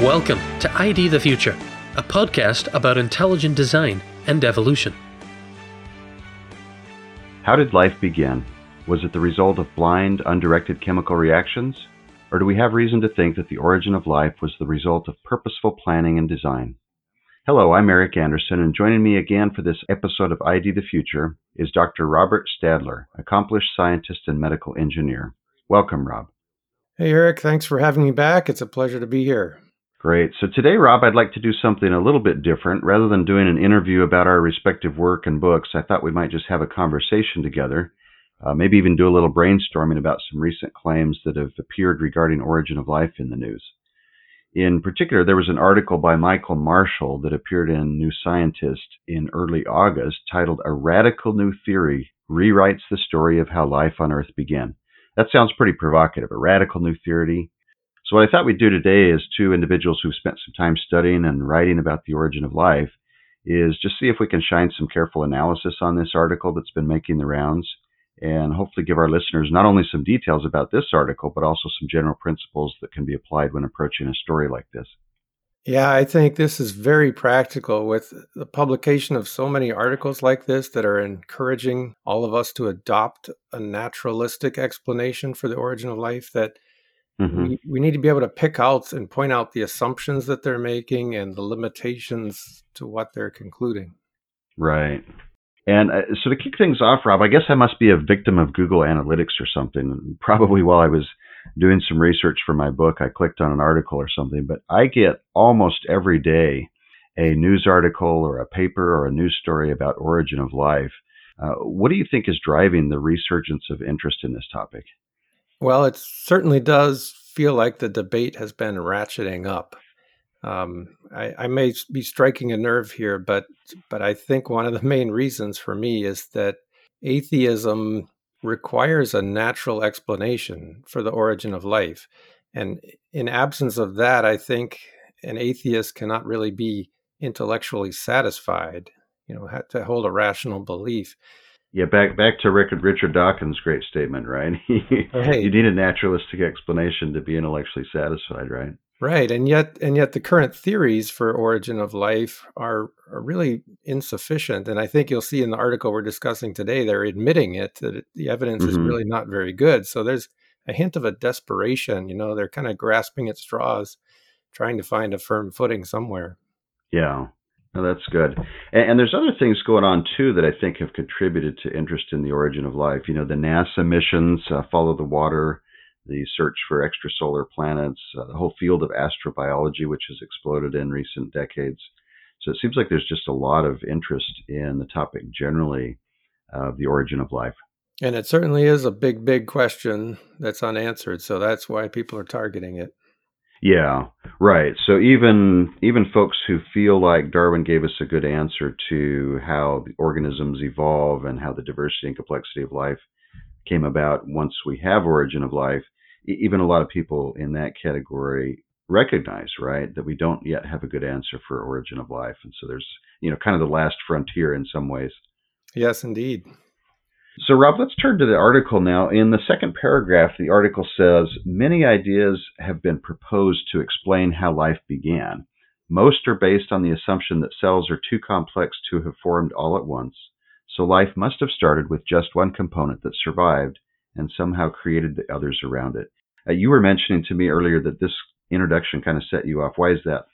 Welcome to ID the Future, a podcast about intelligent design and evolution. How did life begin? Was it the result of blind, undirected chemical reactions? Or do we have reason to think that the origin of life was the result of purposeful planning and design? Hello, I'm Eric Anderson, and joining me again for this episode of ID the Future is Dr. Robert Stadler, accomplished scientist and medical engineer. Welcome, Rob. Hey, Eric. Thanks for having me back. It's a pleasure to be here. Great. So today, Rob, I'd like to do something a little bit different. Rather than doing an interview about our respective work and books, I thought we might just have a conversation together, maybe even do a little brainstorming about some recent claims that have appeared regarding origin of life in the news. In particular, there was an article by Michael Marshall that appeared in New Scientist in early August titled "A Radical New Theory Rewrites the Story of How Life on Earth Began." That sounds pretty provocative, a radical new theory. So what I thought we'd do today as two individuals who've spent some time studying and writing about the origin of life is just see if we can shine some careful analysis on this article that's been making the rounds and hopefully give our listeners not only some details about this article, but also some general principles that can be applied when approaching a story like this. Yeah, I think this is very practical with the publication of so many articles like this that are encouraging all of us to adopt a naturalistic explanation for the origin of life, that we need to be able to pick out and point out the assumptions that they're making and the limitations to what they're concluding. Right. And so to kick things off, Rob, I guess I must be a victim of Google Analytics or something. Probably while I was doing some research for my book, I clicked on an article or something, but I get almost every day a news article or a paper or a news story about origin of life. What do you think is driving the resurgence of interest in this topic? Well, it certainly does feel like the debate has been ratcheting up. I may be striking a nerve here, but I think one of the main reasons for me is that atheism requires a natural explanation for the origin of life. And in absence of that, I think an atheist cannot really be intellectually satisfied, to hold a rational belief. Yeah, back to Richard Dawkins' great statement, right? Right. You need a naturalistic explanation to be intellectually satisfied, right? Right, and yet the current theories for origin of life are really insufficient. And I think you'll see in the article we're discussing today, they're admitting that the evidence is really not very good. So there's a hint of a desperation. They're kind of grasping at straws, trying to find a firm footing somewhere. Yeah. No, that's good. And there's other things going on, too, that I think have contributed to interest in the origin of life. The NASA missions, Follow the Water, the search for extrasolar planets, the whole field of astrobiology, which has exploded in recent decades. So it seems like there's just a lot of interest in the topic generally of the origin of life. And it certainly is a big, big question that's unanswered. So that's why people are targeting it. Yeah, right. So even folks who feel like Darwin gave us a good answer to how the organisms evolve and how the diversity and complexity of life came about once we have origin of life, even a lot of people in that category recognize, right, that we don't yet have a good answer for origin of life. And so there's, kind of the last frontier in some ways. Yes, indeed. So, Rob, let's turn to the article now. In the second paragraph, the article says, many ideas have been proposed to explain how life began. Most are based on the assumption that cells are too complex to have formed all at once. So life must have started with just one component that survived and somehow created the others around it. You were mentioning to me earlier that this introduction kind of set you off. Why is that?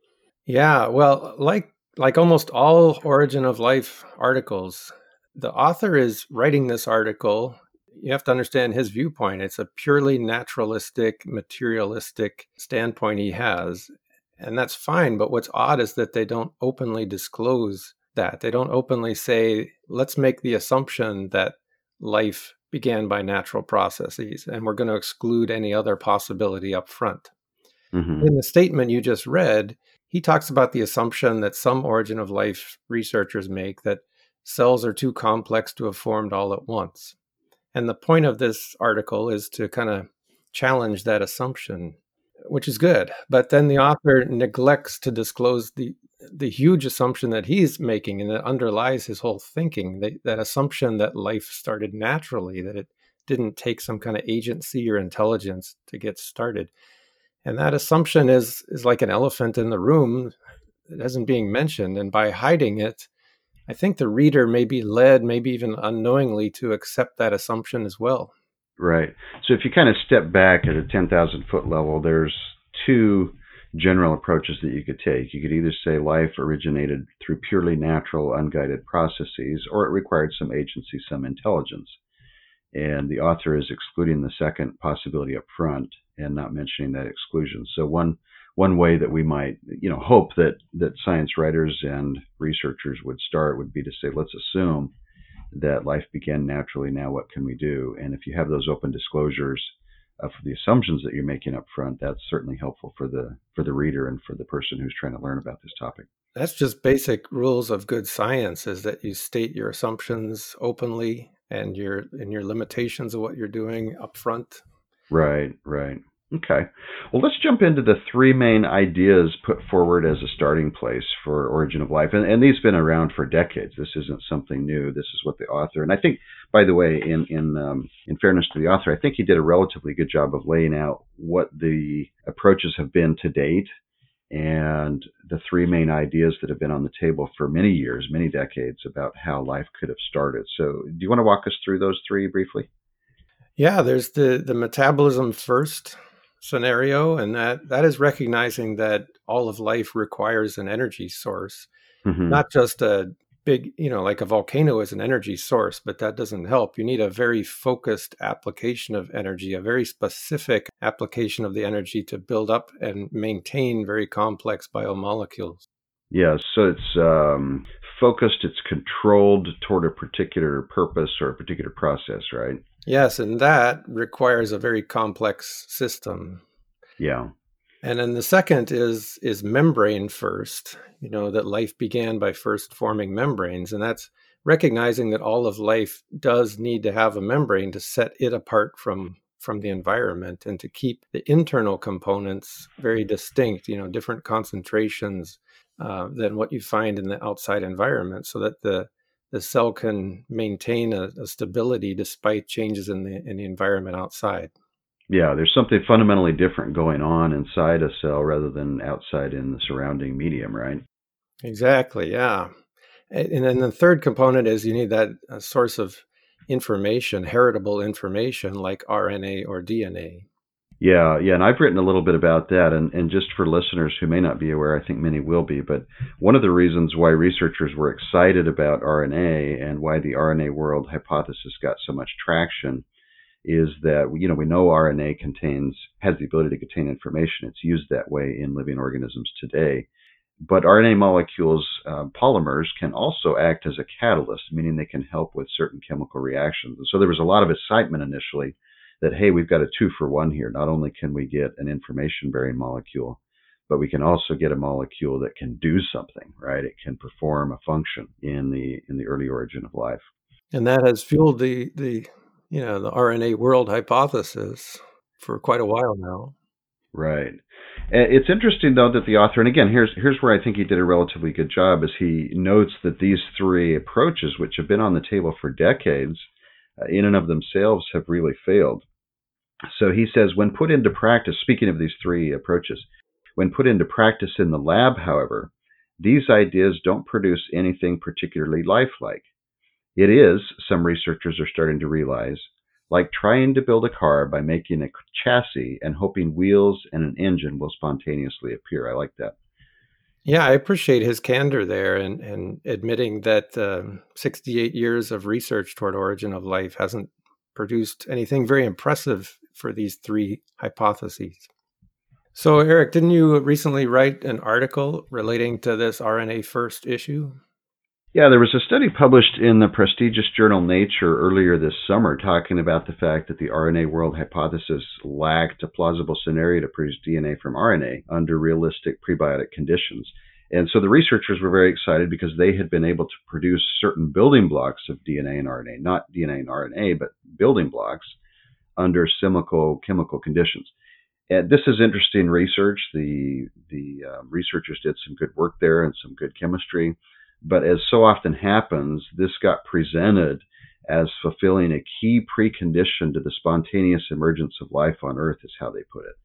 Yeah, well, like almost all origin of life articles, the author is writing this article. You have to understand his viewpoint. It's a purely naturalistic, materialistic standpoint he has. And that's fine. But what's odd is that they don't openly disclose that. They don't openly say, let's make the assumption that life began by natural processes, and we're going to exclude any other possibility up front. In the statement you just read, he talks about the assumption that some origin of life researchers make that cells are too complex to have formed all at once. And the point of this article is to kind of challenge that assumption, which is good. But then the author neglects to disclose the huge assumption that he's making and that underlies his whole thinking, that assumption that life started naturally, that it didn't take some kind of agency or intelligence to get started. And that assumption is like an elephant in the room that isn't being mentioned. And by hiding it, I think the reader may be led, maybe even unknowingly, to accept that assumption as well. Right. So if you kind of step back at a 10,000-foot level, there's two general approaches that you could take. You could either say life originated through purely natural, unguided processes, or it required some agency, some intelligence. And the author is excluding the second possibility up front and not mentioning that exclusion. So one way that we might, hope that science writers and researchers would start would be to say, let's assume that life began naturally. Now, what can we do? And if you have those open disclosures for the assumptions that you're making up front, that's certainly helpful for the reader and for the person who's trying to learn about this topic. That's just basic rules of good science, is that you state your assumptions openly and your limitations of what you're doing up front. Right. Okay. Well, let's jump into the three main ideas put forward as a starting place for Origin of Life. And these have been around for decades. This isn't something new. This is what the author, and I think, by the way, in fairness to the author, I think he did a relatively good job of laying out what the approaches have been to date and the three main ideas that have been on the table for many years, many decades, about how life could have started. So do you want to walk us through those three briefly? Yeah, there's the metabolism first scenario, and that is recognizing that all of life requires an energy source, not just a big, like a volcano is an energy source, but that doesn't help. You need a very focused application of energy, a very specific application of the energy to build up and maintain very complex biomolecules. Yeah, so it's focused, it's controlled toward a particular purpose or a particular process, right? Yes, and that requires a very complex system. Yeah. And then the second is membrane first, that life began by first forming membranes. And that's recognizing that all of life does need to have a membrane to set it apart from the environment and to keep the internal components very distinct, different concentrations than what you find in the outside environment, so that the cell can maintain a stability despite changes in the environment outside. Yeah, there's something fundamentally different going on inside a cell rather than outside in the surrounding medium, right? Exactly, yeah. And then the third component is you need that source of information, heritable information like RNA or DNA. Yeah, and I've written a little bit about that, and just for listeners who may not be aware, I think many will be, but one of the reasons why researchers were excited about RNA and why the RNA world hypothesis got so much traction is that, we know RNA has the ability to contain information. It's used that way in living organisms today. But RNA molecules, polymers, can also act as a catalyst, meaning they can help with certain chemical reactions. And so there was a lot of excitement initially that, hey, we've got a 2-for-1 here. Not only can we get an information-bearing molecule, but we can also get a molecule that can do something, right? It can perform a function in the early origin of life. And that has fueled the RNA world hypothesis for quite a while now. Right. It's interesting, though, that the author, and again, here's where I think he did a relatively good job, is he notes that these three approaches, which have been on the table for decades, in and of themselves have really failed. So he says, when put into practice, speaking of these three approaches, when put into practice in the lab, however, these ideas don't produce anything particularly lifelike. It is, some researchers are starting to realize, like trying to build a car by making a chassis and hoping wheels and an engine will spontaneously appear. I like that. Yeah, I appreciate his candor there and admitting that 68 years of research toward origin of life hasn't produced anything very impressive for these three hypotheses. So, Eric, didn't you recently write an article relating to this RNA first issue? Yeah, there was a study published in the prestigious journal Nature earlier this summer talking about the fact that the RNA world hypothesis lacked a plausible scenario to produce DNA from RNA under realistic prebiotic conditions. And so the researchers were very excited because they had been able to produce certain building blocks of DNA and RNA, not DNA and RNA, but building blocks under chemical conditions. And this is interesting research. The researchers did some good work there and some good chemistry. But as so often happens, this got presented as fulfilling a key precondition to the spontaneous emergence of life on Earth, is how they put it.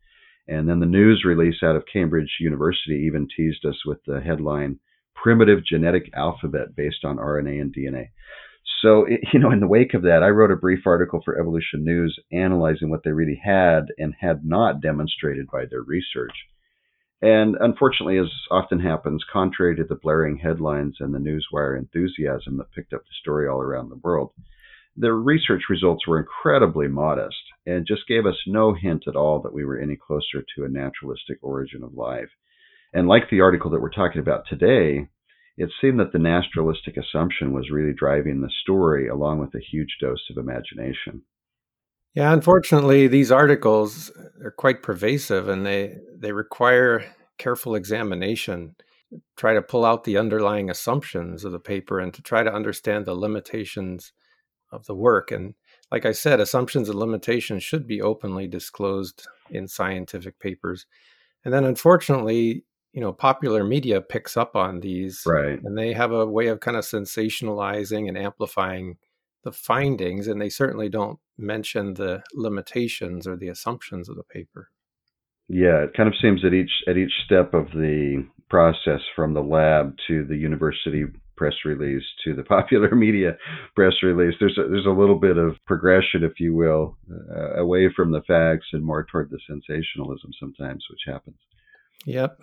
And then the news release out of Cambridge University even teased us with the headline, "Primitive Genetic Alphabet Based on RNA and DNA." So, in the wake of that, I wrote a brief article for Evolution News analyzing what they really had and had not demonstrated by their research. And unfortunately, as often happens, contrary to the blaring headlines and the newswire enthusiasm that picked up the story all around the world, the research results were incredibly modest and just gave us no hint at all that we were any closer to a naturalistic origin of life. And like the article that we're talking about today, it seemed that the naturalistic assumption was really driving the story along with a huge dose of imagination. Yeah, unfortunately, these articles are quite pervasive and they require careful examination. Try to pull out the underlying assumptions of the paper and to try to understand the limitations of the work. And like I said, assumptions and limitations should be openly disclosed in scientific papers. And then unfortunately, popular media picks up on these, Right. and they have a way of kind of sensationalizing and amplifying the findings, and they certainly don't mention the limitations or the assumptions of the paper. Yeah, it kind of seems at each step of the process, from the lab to the university press release to the popular media press release, there's a little bit of progression, if you will, away from the facts and more toward the sensationalism sometimes, which happens. Yep.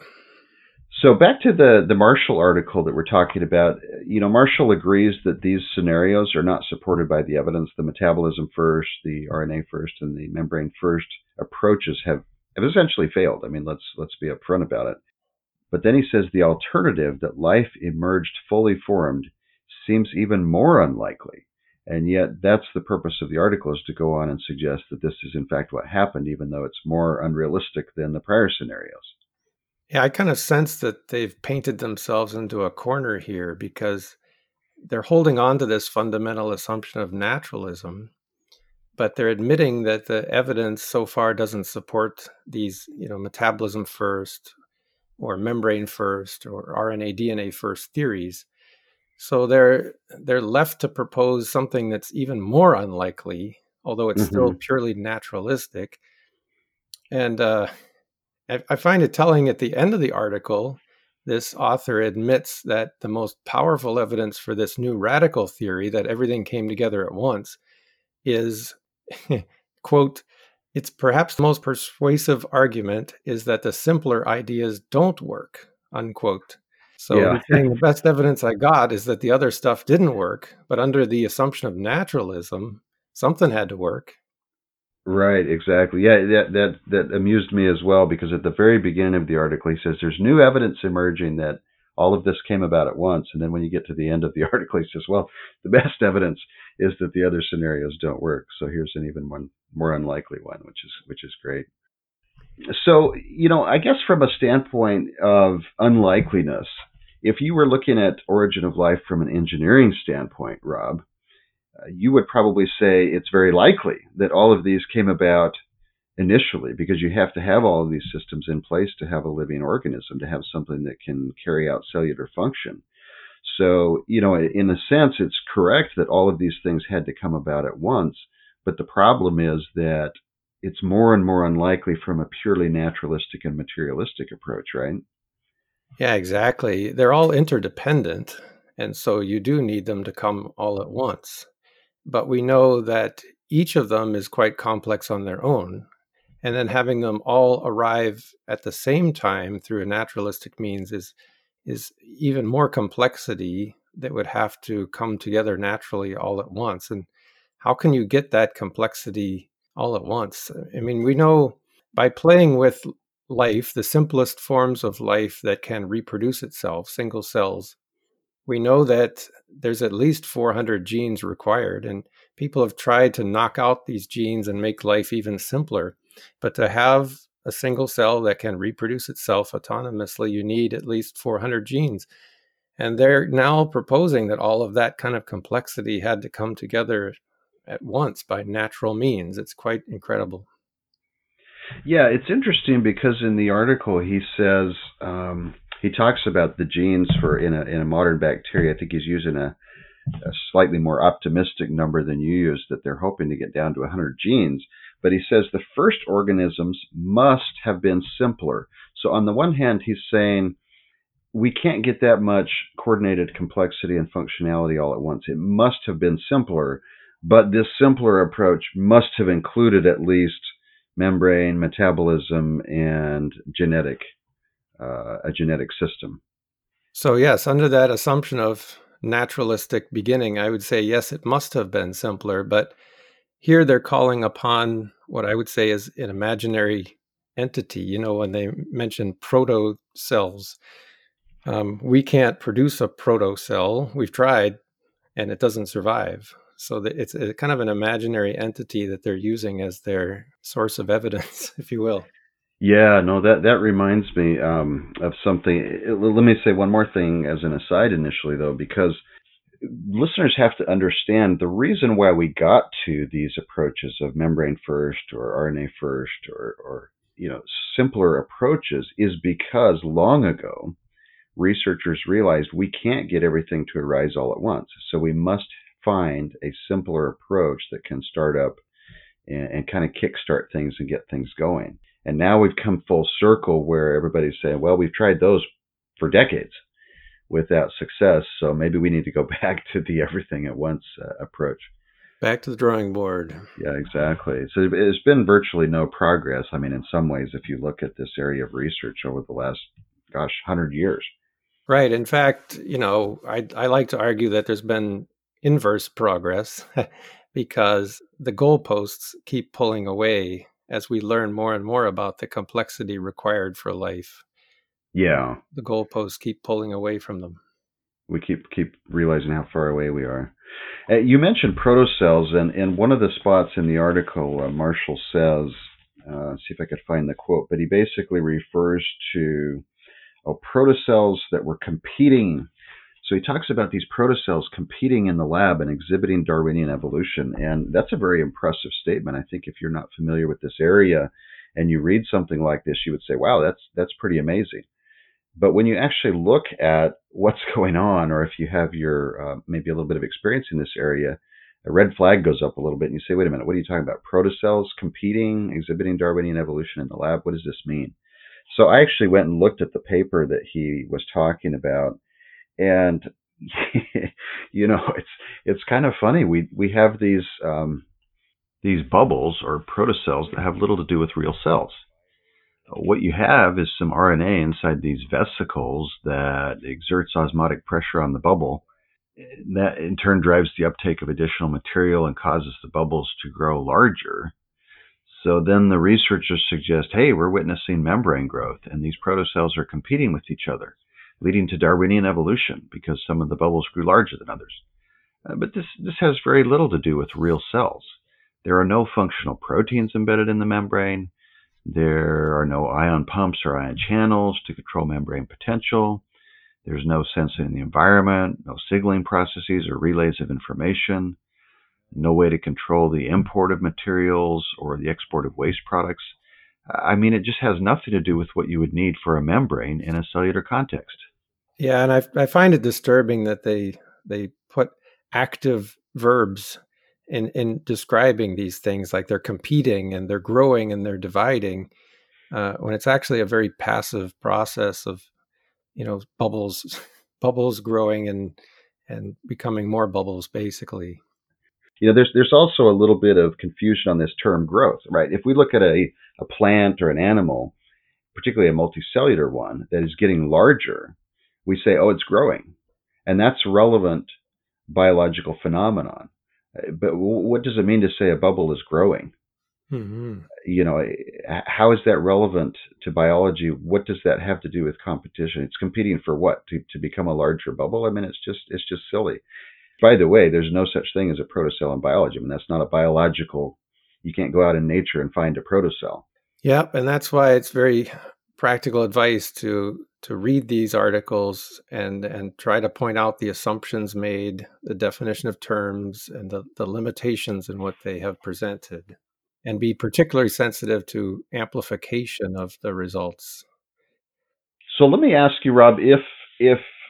So back to the Marshall article that we're talking about, Marshall agrees that these scenarios are not supported by the evidence. The metabolism first, the RNA first, and the membrane first approaches have essentially failed. I mean, let's be upfront about it. But then he says the alternative, that life emerged fully formed, seems even more unlikely. And yet that's the purpose of the article, is to go on and suggest that this is in fact what happened, even though it's more unrealistic than the prior scenarios. Yeah, I kind of sense that they've painted themselves into a corner here because they're holding on to this fundamental assumption of naturalism, but they're admitting that the evidence so far doesn't support these, metabolism first or membrane first or RNA DNA first theories. So they're left to propose something that's even more unlikely, although it's still purely naturalistic. And I find it telling at the end of the article, this author admits that the most powerful evidence for this new radical theory that everything came together at once is, quote, "It's perhaps the most persuasive argument is that the simpler ideas don't work," unquote. So Yeah. he's saying the best evidence I got is that the other stuff didn't work, but under the assumption of naturalism, something had to work. Right, exactly. Yeah, that amused me as well, because at the very beginning of the article, he says there's new evidence emerging that all of this came about at once. And then when you get to the end of the article, he says, well, the best evidence is that the other scenarios don't work. So here's an even one more unlikely one, which is great. So, I guess from a standpoint of unlikeliness, if you were looking at origin of life from an engineering standpoint, Rob, you would probably say it's very likely that all of these came about initially, because you have to have all of these systems in place to have a living organism, to have something that can carry out cellular function. So, in a sense, it's correct that all of these things had to come about at once, but the problem is that it's more and more unlikely from a purely naturalistic and materialistic approach, right? Yeah, exactly. They're all interdependent, and so you do need them to come all at once. But we know that each of them is quite complex on their own. And then having them all arrive at the same time through a naturalistic means is even more complexity that would have to come together naturally all at once. And how can you get that complexity all at once? I mean, we know by playing with life, the simplest forms of life that can reproduce itself, single cells, we know that there's at least 400 genes required, and people have tried to knock out these genes and make life even simpler. But to have a single cell that can reproduce itself autonomously, you need at least 400 genes. And they're now proposing that all of that kind of complexity had to come together at once by natural means. It's quite incredible. Yeah, it's interesting because in the article he says, he talks about the genes in a modern bacteria. I think he's using a slightly more optimistic number than you used, that they're hoping to get down to 100 genes. But he says the first organisms must have been simpler. So on the one hand, he's saying we can't get that much coordinated complexity and functionality all at once. It must have been simpler, but this simpler approach must have included at least membrane, metabolism, and a genetic system. So, yes, under that assumption of naturalistic beginning, I would say, yes, it must have been simpler. But here they're calling upon what I would say is an imaginary entity. You know, when they mention proto cells, we can't produce a proto cell. We've tried, and it doesn't survive. So it's a kind of an imaginary entity that they're using as their source of evidence, if you will. Yeah, no, that reminds me of something. Let me say one more thing as an aside initially, though, because listeners have to understand the reason why we got to these approaches of membrane first or RNA first or simpler approaches is because long ago researchers realized we can't get everything to arise all at once. So we must find a simpler approach that can start up and kind of kickstart things and get things going. And now we've come full circle where everybody's saying, well, we've tried those for decades without success, so maybe we need to go back to the everything at once approach. Back to the drawing board. Yeah, exactly. So there's been virtually no progress. I mean, in some ways, if you look at this area of research over the last, 100 years. Right. In fact, I like to argue that there's been inverse progress because the goalposts keep pulling away as we learn more and more about the complexity required for life. Yeah. The goalposts keep pulling away from them. We keep realizing how far away we are. You mentioned protocells, and one of the spots in the article, Marshall says, see if I could find the quote, but he basically refers to protocells that were competing. So he talks about these protocells competing in the lab and exhibiting Darwinian evolution, and that's a very impressive statement. I think if you're not familiar with this area and you read something like this, you would say, wow, that's pretty amazing. But when you actually look at what's going on, or if you have your maybe a little bit of experience in this area, a red flag goes up a little bit and you say, wait a minute, what are you talking about? Protocells competing, exhibiting Darwinian evolution in the lab? What does this mean? So I actually went and looked at the paper that he was talking about, and it's kind of funny. We have these bubbles or protocells that have little to do with real cells. What you have is some RNA inside these vesicles that exerts osmotic pressure on the bubble. That in turn drives the uptake of additional material and causes the bubbles to grow larger. So then the researchers suggest, hey, we're witnessing membrane growth, and these protocells are competing with each other, leading to Darwinian evolution because some of the bubbles grew larger than others. But this has very little to do with real cells. There are no functional proteins embedded in the membrane. There are no ion pumps or ion channels to control membrane potential. There's no sensing in the environment, no signaling processes or relays of information, no way to control the import of materials or the export of waste products. I mean, it just has nothing to do with what you would need for a membrane in a cellular context. Yeah, and I find it disturbing that they put active verbs in describing these things, like they're competing and they're growing and they're dividing, when it's actually a very passive process of, bubbles growing and becoming more bubbles, basically. There's also a little bit of confusion on this term growth, right? If we look at a plant or an animal, particularly a multicellular one that is getting larger, we say, oh, it's growing. And that's a relevant biological phenomenon. But what does it mean to say a bubble is growing? Mm-hmm. How is that relevant to biology? What does that have to do with competition? It's competing for what? To become a larger bubble? I mean, it's just silly. By the way, there's no such thing as a protocell in biology. I mean, that's not a biological. You can't go out in nature and find a protocell. Yep, and that's why it's very practical advice to read these articles and try to point out the assumptions made, the definition of terms, and the limitations in what they have presented, and be particularly sensitive to amplification of the results. So let me ask you, Rob, if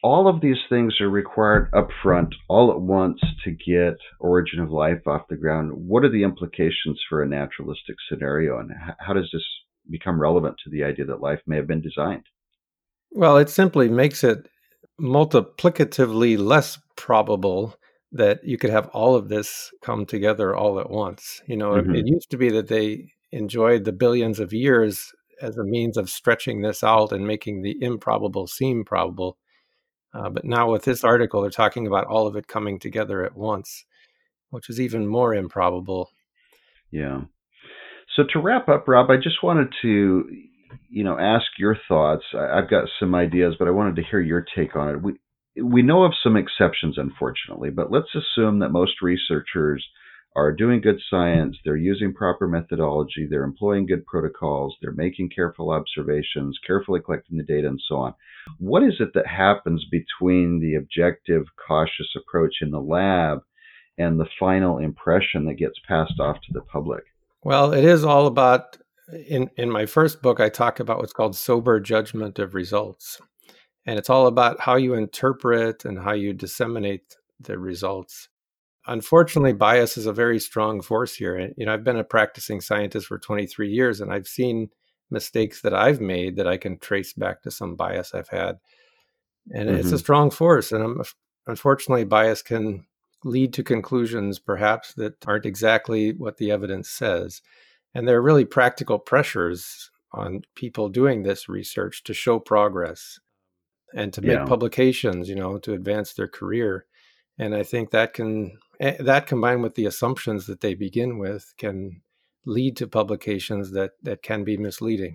all of these things are required up front, all at once, to get Origin of Life off the ground. What are the implications for a naturalistic scenario, and how does this become relevant to the idea that life may have been designed? Well, it simply makes it multiplicatively less probable that you could have all of this come together all at once. It used to be that they enjoyed the billions of years as a means of stretching this out and making the improbable seem probable. But now with this article, they're talking about all of it coming together at once, which is even more improbable. Yeah. So to wrap up, Rob, I just wanted to, ask your thoughts. I've got some ideas, but I wanted to hear your take on it. We know of some exceptions, unfortunately, but let's assume that most researchers are doing good science, they're using proper methodology, they're employing good protocols, they're making careful observations, carefully collecting the data, and so on. What is it that happens between the objective, cautious approach in the lab and the final impression that gets passed off to the public? Well, it is all about, in my first book, I talk about what's called sober judgment of results. And it's all about how you interpret and how you disseminate the results. Unfortunately, bias is a very strong force here. And, I've been a practicing scientist for 23 years, and I've seen mistakes that I've made that I can trace back to some bias I've had. And it's a strong force. And unfortunately, bias can lead to conclusions, perhaps, that aren't exactly what the evidence says. And there are really practical pressures on people doing this research to show progress and to make publications, to advance their career. And I think that combined with the assumptions that they begin with can lead to publications that can be misleading.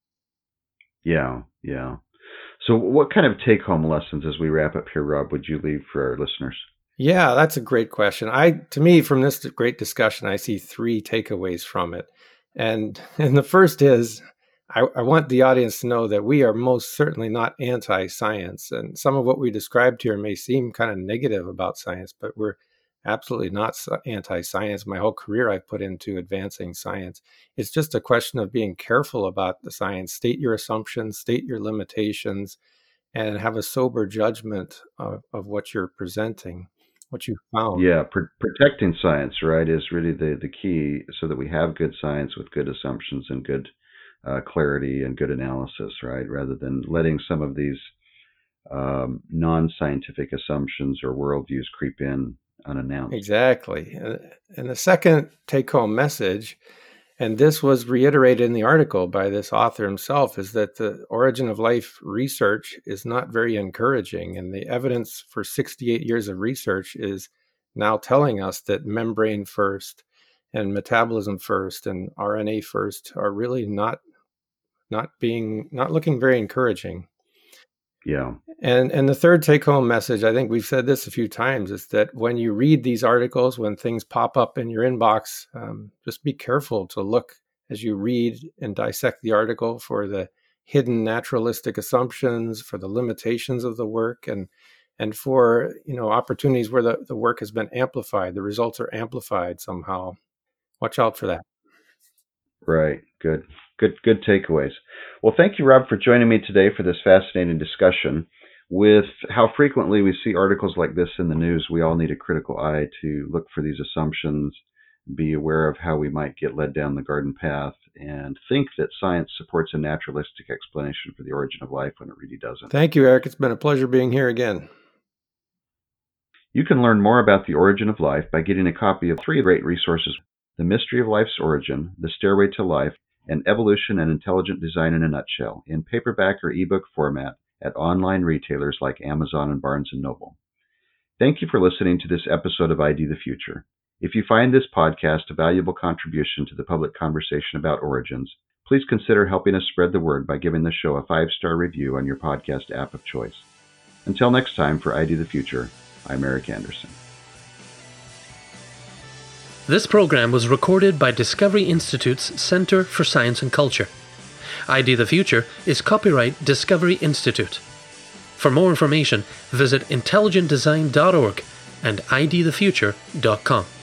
Yeah. So what kind of take-home lessons as we wrap up here, Rob, would you leave for our listeners? Yeah, that's a great question. To me, from this great discussion, I see 3 takeaways from it. And the first is, I want the audience to know that we are most certainly not anti-science. And some of what we described here may seem kind of negative about science, but we're absolutely not anti-science. My whole career I've put into advancing science. It's just a question of being careful about the science. State your assumptions, state your limitations, and have a sober judgment of what you're presenting, what you found. Yeah, protecting science, right, is really the key, so that we have good science with good assumptions and good clarity and good analysis, right? Rather than letting some of these non-scientific assumptions or worldviews creep in unannounced. Exactly. And the second take-home message, and this was reiterated in the article by this author himself, is that the Origin of Life research is not very encouraging. And the evidence for 68 years of research is now telling us that membrane first and metabolism first and RNA first are really not looking very encouraging. Yeah. And the third take-home message, I think we've said this a few times, is that when you read these articles, when things pop up in your inbox, just be careful to look as you read and dissect the article for the hidden naturalistic assumptions, for the limitations of the work, and for opportunities where the work has been amplified, the results are amplified somehow. Watch out for that. Right. Good takeaways. Well, thank you, Rob, for joining me today for this fascinating discussion. With how frequently we see articles like this in the news, we all need a critical eye to look for these assumptions, be aware of how we might get led down the garden path, and think that science supports a naturalistic explanation for the origin of life when it really doesn't. Thank you, Eric. It's been a pleasure being here again. You can learn more about the origin of life by getting a copy of 3 great resources: The Mystery of Life's Origin, The Stairway to Life, and Evolution and Intelligent Design in a Nutshell, in paperback or ebook format at online retailers like Amazon and Barnes & Noble. Thank you for listening to this episode of ID the Future. If you find this podcast a valuable contribution to the public conversation about origins, please consider helping us spread the word by giving the show a 5-star review on your podcast app of choice. Until next time, for ID the Future, I'm Eric Anderson. This program was recorded by Discovery Institute's Center for Science and Culture. ID the Future is copyright Discovery Institute. For more information, visit intelligentdesign.org and idthefuture.com.